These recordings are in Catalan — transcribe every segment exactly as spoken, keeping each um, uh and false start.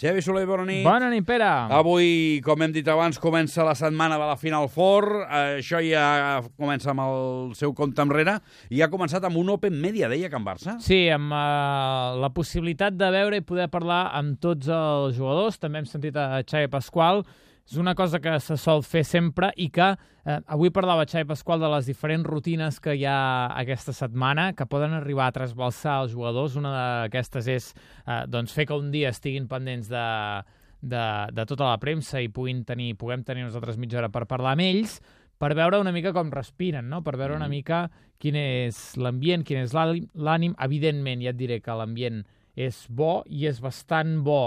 Xavi Soler, bona nit. Bona nit, Pere. Avui, com hem dit abans, comença la setmana de la Final Four. Això ja comença amb el seu compte enrere i ha començat amb un Open Media, deia Can Barça. Sí, amb uh, la possibilitat de veure i poder parlar amb tots els jugadors. També hem sentit a Xavi Pasqual. És una cosa que se sol fer sempre i que eh, avui parlava Xavi Pasqual de les diferents rutines que hi ha aquesta setmana que poden arribar a trasbalsar els jugadors. Una d'aquestes és eh, doncs fer que un dia estiguin pendents de, de, de tota la premsa i puguin tenir, puguem tenir nosaltres mitja hora per parlar amb ells, per veure una mica com respiren, no? Per veure una mica quin és l'ambient, quin és l'ànim. Evidentment, ja et diré que l'ambient és bo i és bastant bo,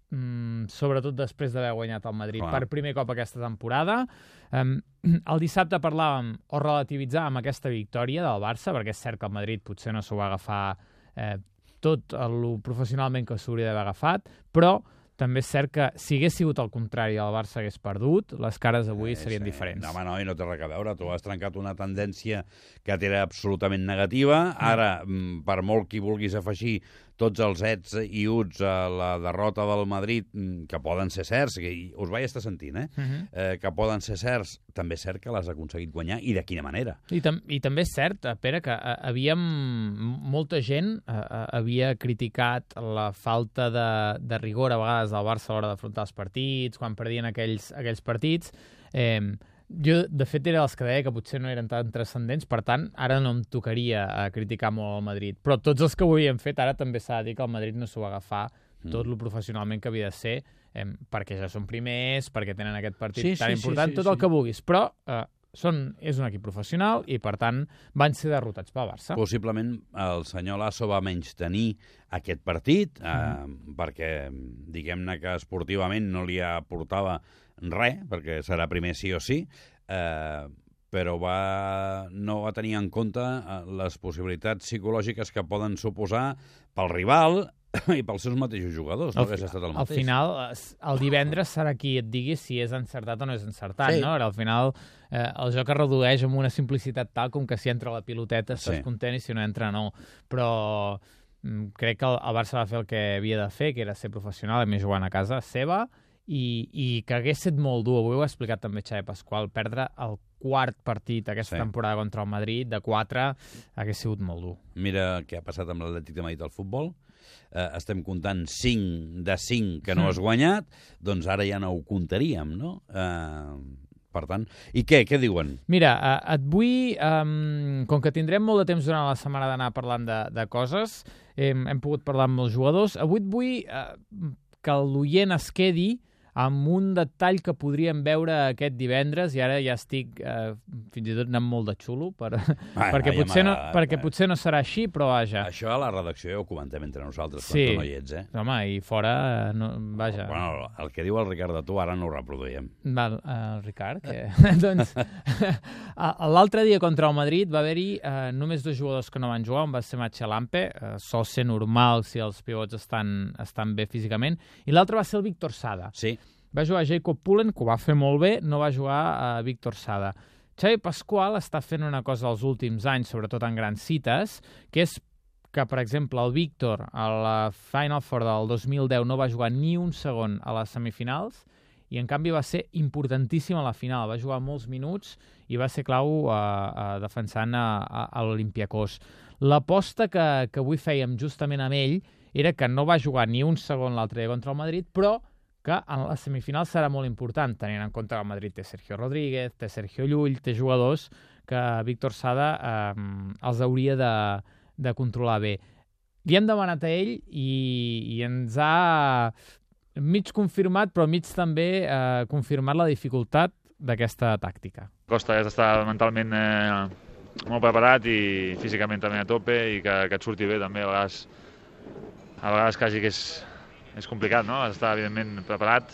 Mm, sobretot després d'haver guanyat el Madrid Clar. per primer cop aquesta temporada. Um, el dissabte parlàvem o relativitzàvem aquesta victòria del Barça, perquè és cert que el Madrid potser no s'ho va agafar eh, tot el professionalment que s'hauria d'haver agafat, però també és cert que si hagués sigut el contrari, el Barça hagués perdut, les cares d'avui eh, serien sí. diferents. No, home, no, i no té res a veure. Tu has trencat una tendència que era absolutament negativa. Ara, mm. per molt que vulguis afegir tots els ets i uts a la derrota del Madrid, que poden ser certs, que us vaig estar sentint, eh? Uh-huh. eh que poden ser certs, també és cert que l'has aconseguit guanyar, i de quina manera. I, tam i també és cert, Pere, que uh, havíem... molta gent uh, uh, havia criticat la falta de, de rigor a vegades del Barça a l'hora d'afrontar els partits, quan perdien aquells, aquells partits. Eh, Jo, de fet, era els que deia que potser no eren tan transcendents, per tant, ara no em tocaria a criticar molt el Madrid. Però tots els que ho havien fet, ara també s'ha de dir que el Madrid no s'ho va agafar mm. tot lo professionalment que havia de ser, eh, perquè ja són primers, perquè tenen aquest partit sí, tan sí, important, sí, sí, tot el sí. que vulguis. Però eh, són, és un equip professional i, per tant, van ser derrotats pel Barça. Possiblement el senyor Lasso va menystenir aquest partit, eh, mm. perquè, diguem-ne que esportivament no li aportava res, perquè serà primer sí o sí, eh, però va, no va tenir en compte les possibilitats psicològiques que poden suposar pel rival i pels seus mateixos jugadors. No al, hagués estat el al mateix. final, el divendres serà qui et digui si és encertat o no és encertat, sí. no? Al final, eh, el joc es redueix amb una simplicitat tal com que si entra la piloteta estàs sí. content i si no entra no. Però mm, crec que el, el Barça va fer el que havia de fer, que era ser professional, a més jugant a casa seva, i, i que hagués estat molt dur. Avui ho ha explicat també Xavi Pasqual, perdre el quart partit aquesta sí. temporada contra el Madrid, de quatre, hagués sigut molt dur. Mira què ha passat amb l'Atlètic de Madrid al futbol. Eh, estem comptant cinc de cinc que no has guanyat, doncs ara ja no ho comptaríem, no? Eh, per tant, i què? Què diuen? Mira, eh, et vull, eh, com que tindrem molt de temps durant la setmana d'anar parlant de, de coses, eh, hem pogut parlar amb els jugadors, avui et vull eh, que l'oient es quedi amb un detall que podríem veure aquest divendres, i ara ja estic eh, fins i tot anant molt de xulo, per, ah, perquè, ja potser no, perquè potser no serà així, però vaja. Això a la redacció ja ho comentem entre nosaltres, sí. quan tu no hi ets, eh? Home, i fora, no, vaja. Bueno, el que diu el Ricard de tu ara no ho reproduïm. Val, el Ricard, que... doncs, l'altre dia contra el Madrid va haver-hi eh, només dos jugadors que no van jugar, un va ser Matxalampe, eh, sol ser normal si els pivots estan, estan bé físicament, i l'altre va ser el Víctor Sada. Sí. Va jugar Jacob Pullen, que ho va fer molt bé, no va jugar a Víctor Sada. Xavi Pasqual està fent una cosa els últims anys, sobretot en grans cites, que és que, per exemple, el Víctor a la Final Four del dos mil deu no va jugar ni un segon a les semifinals i, en canvi, va ser importantíssim a la final. Va jugar molts minuts i va ser clau a, a defensant a, a, a l'Olympiacos. L'aposta que, que avui fèiem justament amb ell era que no va jugar ni un segon l'altre dia contra el Madrid, però que en les semifinals serà molt important, tenint en compte que el Madrid té Sergio Rodríguez, té Sergio Llull, té jugadors que Víctor Sada eh, els hauria de, de controlar bé. Li hem demanat a ell i, i ens ha mig confirmat, però mig també eh, confirmat la dificultat d'aquesta tàctica. Costa és estar mentalment eh, molt preparat i físicament també a tope i que, que et surti bé també a vegades, a vegades quasi que és és complicat, no? Estar, evidentment, preparat.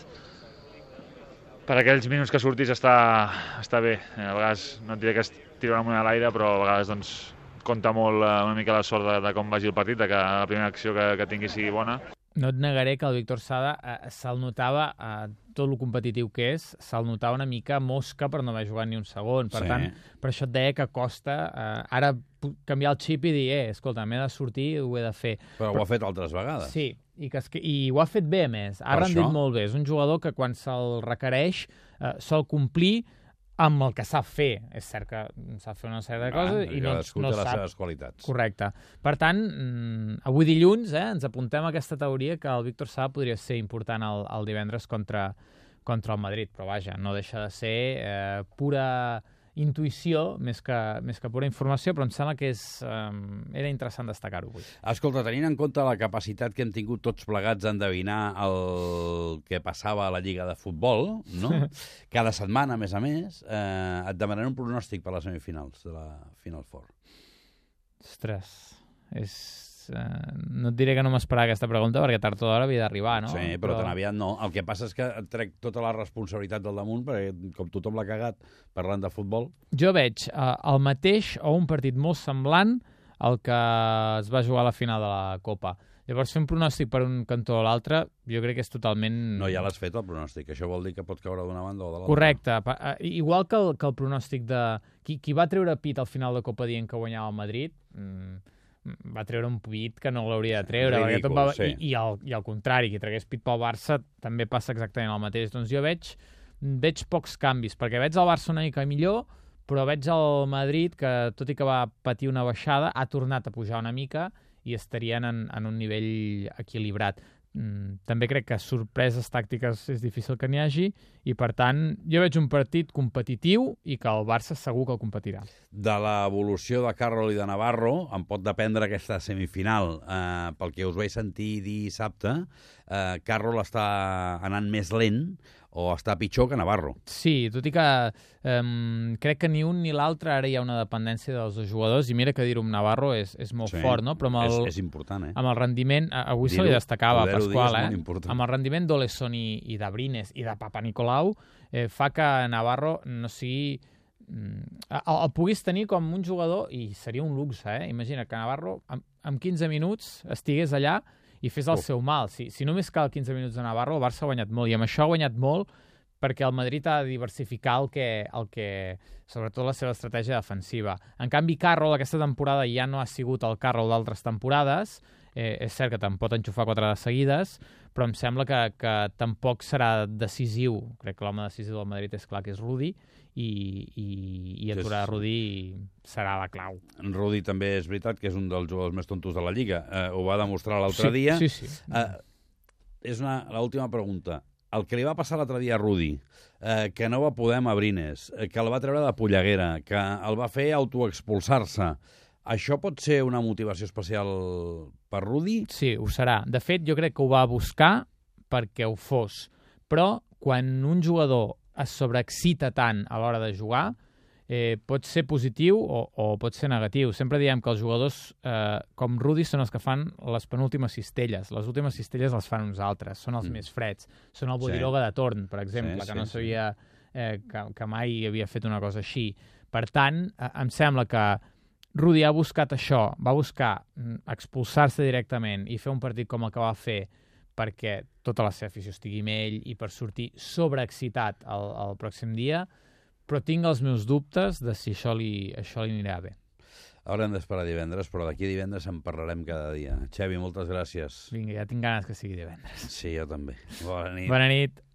Per aquells minuts que surtis està, està bé. A vegades, no et diré que es tira una moneda a l'aire, però a vegades doncs, compta molt una mica la sort de, de com vagi el partit, de que la primera acció que, que tingui sigui bona. No et negaré que el Víctor Sada eh, se'l notava, eh, tot el competitiu que és, se'l notava una mica mosca per no haver jugat ni un segon. Per sí. tant, per això et deia que costa eh, ara canviar el xip i dir, eh, escolta, m'he de sortir, ho he de fer. Però, Però ho ha fet altres vegades. Sí, i, que es, i ho ha fet bé, a més. Ha Per rendit això. molt bé. És un jugador que quan se'l requereix eh, sol complir amb el que sap fer. És cert que sap fer una sèrie de coses i no, cadascú no té les sap. seves qualitats. Correcte. Per tant, mm, avui dilluns eh, ens apuntem a aquesta teoria que el Víctor Sá podria ser important el, el divendres contra, contra el Madrid, però vaja, no deixa de ser eh, pura intuïció més que, més que pura informació, però em sembla que és, um, era interessant destacar-ho avui. Escolta, tenint en compte la capacitat que hem tingut tots plegats d'endevinar el que passava a la Lliga de Futbol, no? Cada setmana, a més a més, eh, et demanaré un pronòstic per les semifinals de la Final Four. Ostres, és... Uh, no et diré que no m'esperava aquesta pregunta perquè tard o d'hora havia d'arribar, no? Sí, però, però tan aviat no. El que passa és que et trec tota la responsabilitat del damunt perquè com tothom l'ha cagat parlant de futbol... Jo veig uh, el mateix o un partit molt semblant al que es va jugar a la final de la Copa. Llavors, fer un pronòstic per un cantó o l'altre, jo crec que és totalment... No, ja l'has fet, el pronòstic. Això vol dir que pot caure d'una banda o de l'altra. Correcte. Pa- eh, Igual que el, que el pronòstic de... Qui, qui va treure pit al final de Copa dient que guanyava el Madrid... Mm, va treure un pit que no l'hauria de treure. Ridícul, tot va... sí. I, i, al, I al contrari, qui tragués pit pel Barça també passa exactament el mateix. Doncs jo veig, veig pocs canvis, perquè veig el Barça una mica millor, però veig el Madrid que, tot i que va patir una baixada, ha tornat a pujar una mica i estarien en, en un nivell equilibrat. Mm, també crec que sorpreses tàctiques és difícil que n'hi hagi i, per tant, jo veig un partit competitiu i que el Barça segur que el competirà. De l'evolució de Carroll i de Navarro en pot dependre aquesta semifinal. Eh, pel que us vaig sentir dissabte, eh, Carroll està anant més lent o està pitjor que Navarro. Sí, tot i que um, crec que ni un ni l'altre ara hi ha una dependència dels dos jugadors i mira que dir-ho amb Navarro és, és molt Sí, fort, no? Però amb el, és, és important, eh? amb el rendiment, a- avui se Dir-ho, li destacava a poder-ho dir Pasqual, és molt eh? important. Amb el rendiment d'Olesson i, i d'Abrines i de Papa Nicolau eh, fa que Navarro no sigui... mm, El, el puguis tenir com un jugador, i seria un luxe, eh? Imagina que Navarro en, en quinze minuts estigués allà i fes el Uf. seu mal. Si, si només cal quinze minuts de Navarro, el Barça ha guanyat molt, i amb això ha guanyat molt perquè el Madrid ha de diversificar el que, el que, sobretot la seva estratègia defensiva. En canvi, Carroll aquesta temporada ja no ha sigut el Carroll d'altres temporades. Eh, és cert que te'n pot enxufar quatre de seguides, però em sembla que, que tampoc serà decisiu. Crec que l'home decisiu del Madrid és clar que és Rudi, i, i, i aturar És- Rudi serà la clau. Rudi també és veritat que és un dels jugadors més tontos de la Lliga. Eh, ho va demostrar l'altre sí, dia. Sí, sí. Eh, és una, l'última pregunta. El que li va passar l'altre dia a Rudi, eh, que no va poder amb Abrines, eh, que el va treure de polleguera, que el va fer autoexpulsar-se, això pot ser una motivació especial per Rudi? Sí, ho serà. De fet, jo crec que ho va buscar perquè ho fos. Però quan un jugador es sobreexcita tant a l'hora de jugar, eh, pot ser positiu o, o pot ser negatiu. Sempre diem que els jugadors eh, com Rudi són els que fan les penúltimes cistelles. Les últimes cistelles les fan uns altres, són els Mm. més freds. Són el Sí. Bodiroga de torn, per exemple, Sí, que sí, no sí. sabia eh, que, que mai havia fet una cosa així. Per tant, eh, em sembla que Rudi ha buscat això, va buscar mm, expulsar-se directament i fer un partit com el que va fer perquè tota la seva afició estigui amb ell i per sortir sobreexcitat el, el pròxim dia, però tinc els meus dubtes de si això li, això li anirà bé. Haurem d'esperar divendres, però d'aquí a divendres en parlarem cada dia. Xavi, moltes gràcies. Vinga, ja tinc ganes que sigui divendres. Sí, jo també. Bona nit. Bona nit.